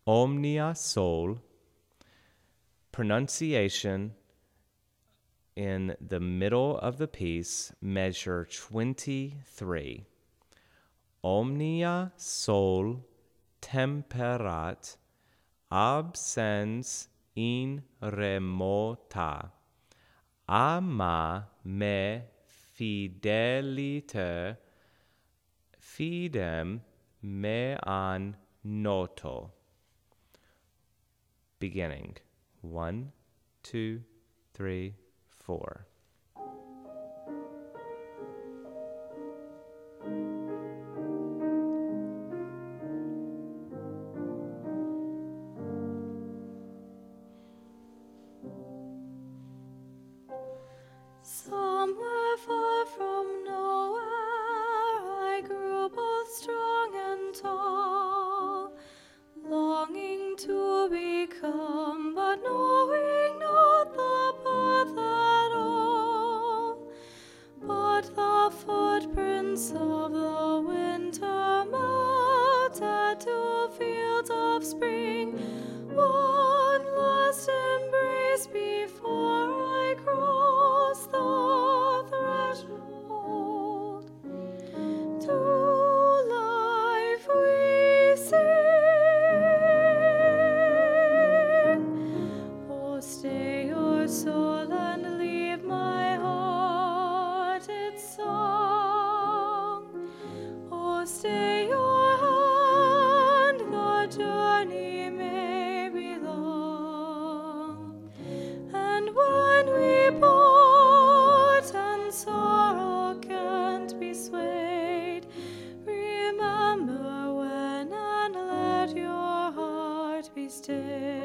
Omnia Sol, pronunciation in the middle of the piece, measure 23. Omnia Sol temperat absens in remota, ama me fideliter fidem mean noto. Beginning 1, 2, 3, 4. Somewhere far from nowhere, I grew both strong and tall, longing to become, but knowing not the path at all. But the footprints of the winter melted to fields of spring. One last embrace before I cross the threshold. To life we sing. Oh, stay your soul and leave my heart its song. Oh, stay your hand, the journey may be long. And when we part and sorrow can't be swayed, remember when and let your heart be stayed.